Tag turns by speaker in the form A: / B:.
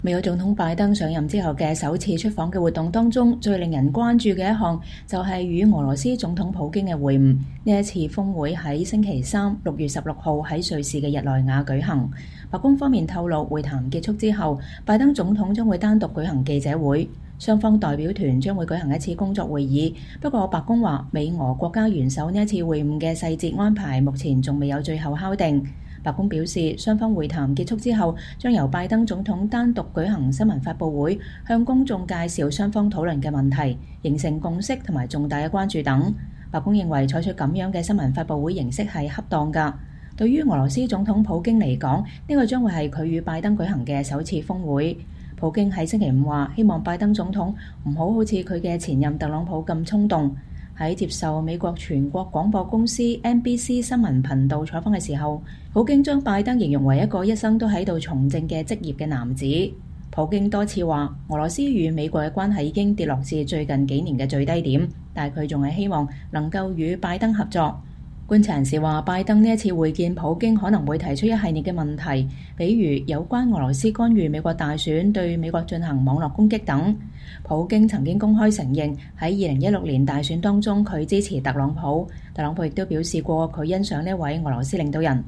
A: 美國總統拜登上任之後嘅首次出訪嘅活動當中，最令人關注嘅一項就係與俄羅斯總統普京嘅會晤。呢一次峰會喺星期三6月16號喺瑞士嘅日內瓦舉行。白宮方面透露，會談結束之後，拜登總統將會單獨舉行記者會，雙方代表團將會舉行一次工作會議。不過白宮話，美俄國家元首呢一次會晤嘅細節安排目前仲未有最後敲定。白宮表示，雙方會談結束之後，將由拜登總統單獨舉行新聞發佈會，向公眾介紹雙方討論嘅問題、形成共識同埋重大嘅關注等。白宮認為採取咁樣嘅新聞發佈會形式係恰當㗎。對於俄羅斯總統普京嚟講，呢個將會係佢與拜登舉行嘅首次峰會。普京喺星期五話，希望拜登總統唔好似佢嘅前任特朗普咁衝動。喺接受美國全國廣播公司 NBC 新聞頻道採訪嘅時候，普京將拜登形容為一個一生都喺度從政嘅職業嘅男子。普京多次話，俄羅斯與美國嘅關係已經跌落至最近幾年嘅最低點，但係佢仲係希望能夠與拜登合作。觀察人士話，拜登呢一次會見普京可能會提出一系列嘅問題，比如有關俄羅斯干預美國大選、對美國進行網絡攻擊等。普京曾經公開承認喺2016年大選當中佢支持特朗普，特朗普亦都表示過佢欣賞呢位俄羅斯領導人。